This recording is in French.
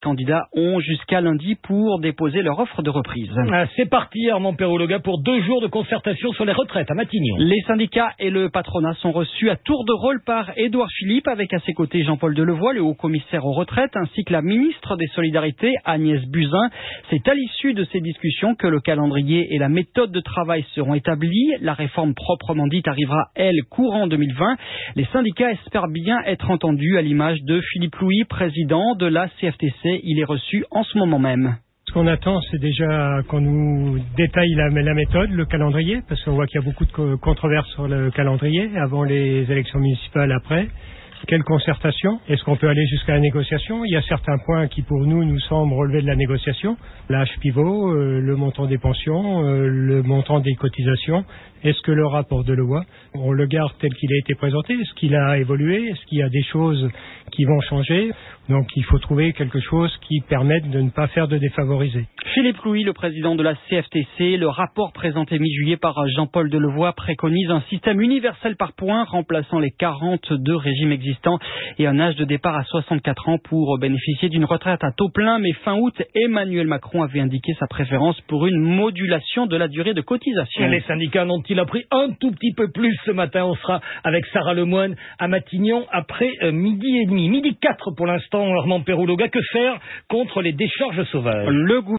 candidats ont jusqu'à lundi pour déposer leur offre de reprise. C'est parti, Armand Perrault-Loga, pour 2 jours de concertation sur les retraites à Matignon. Les syndicats et le patronat sont reçus à tour de rôle par Édouard Philippe, avec à ses côtés Jean-Paul Delevoye, le haut-commissaire aux retraites, ainsi que la ministre des Solidarités, Agnès Buzyn. C'est à l'issue de ces discussions que le calendrier et la méthode de travail seront établis. La réforme proprement dite arrivera, elle, courant 2020. Les syndicats espèrent bien être entendus, à l'image de Philippe Louis, président de la CFTC. Il est reçu en ce moment même. Ce qu'on attend, c'est déjà qu'on nous détaille la méthode, le calendrier, parce qu'on voit qu'il y a beaucoup de controverses sur le calendrier, avant les élections municipales, après. Quelle concertation? Est-ce qu'on peut aller jusqu'à la négociation? Il y a certains points qui, pour nous semblent relever de la négociation. L'âge pivot, le montant des pensions, le montant des cotisations. Est-ce que le rapport de loi, on le garde tel qu'il a été présenté? Est-ce qu'il a évolué? Est-ce qu'il y a des choses qui vont changer? Donc il faut trouver quelque chose qui permette de ne pas faire de défavorisés. Philippe Louis, le président de la CFTC, le rapport présenté mi-juillet par Jean-Paul Delevoye préconise un système universel par points remplaçant les 42 régimes existants et un âge de départ à 64 ans pour bénéficier d'une retraite à taux plein. Mais fin août, Emmanuel Macron avait indiqué sa préférence pour une modulation de la durée de cotisation. Les syndicats n'ont-ils appris un tout petit peu plus ce matin? On sera avec Sarah Lemoine à Matignon après 12h30. 12h04 pour l'instant, Armand Perrault-Loga. Que faire contre les décharges sauvages?